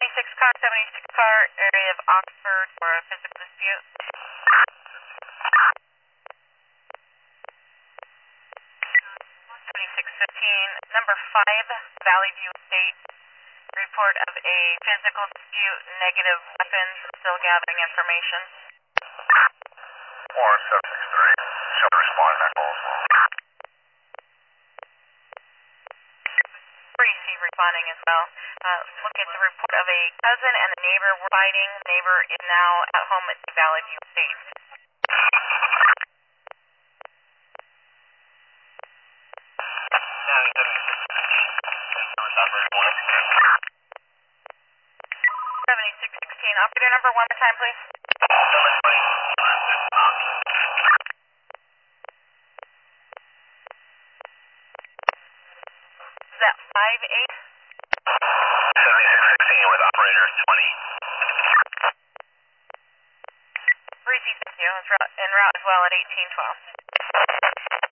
26 car, 76 car, area of Oxford for a physical dispute. 7615, number 5, Valley View Estate. Report of a physical dispute, negative weapons, still gathering information. 4763, shall respond to that call as well. 3C responding as well. Look at the report of a cousin and a neighbor were fighting. The neighbor is now at home at the Valley View Estate. 7616, operator number one more time, please. Is that 5-8? 7616 with operator 20. 3C, thank you. It's en route as well at 1812.